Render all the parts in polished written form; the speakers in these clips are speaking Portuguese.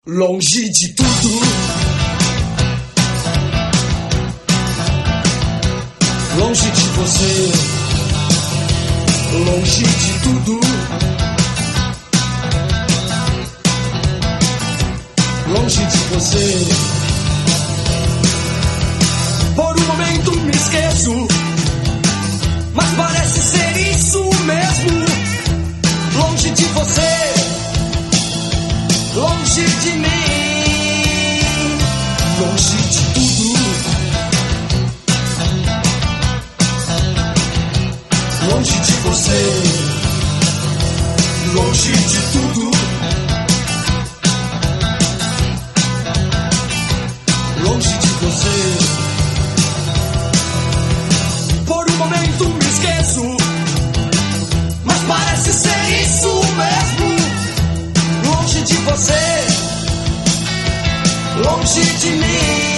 Longe de tudo, longe de você, longe de tudo, longe de você. Por um momento me esqueço, mas parece ser isso mesmo. Longe de você, longe de mim, longe de tudo, longe de você, longe de tudo, longe de você. Por um momento me esqueço, mas parece ser isso mesmo. Longe de você, longe de mim.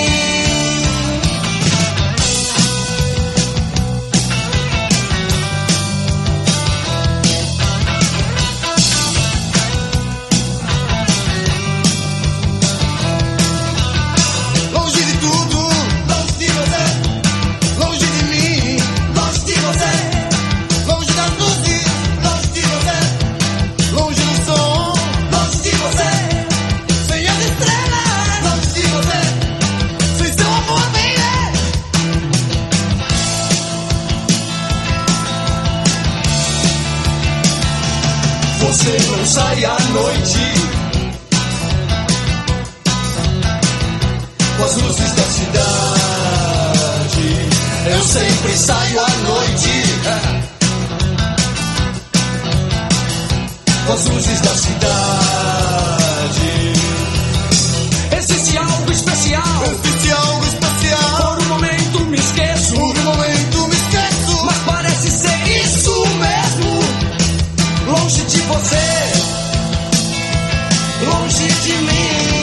Longe de tudo, longe de você, longe de mim, longe de você, longe das luzes, longe de você, longe do som, longe de você, sem as estrelas, longe de você, sem seu amor, baby. Você não sai à noite com as luzes da cidade. Eu sempre saio à noite com as luzes da cidade. Existe algo especial, Existe algo especial, por um momento me esqueço, por um momento me esqueço, mas parece ser isso mesmo. Longe de você, longe de mim.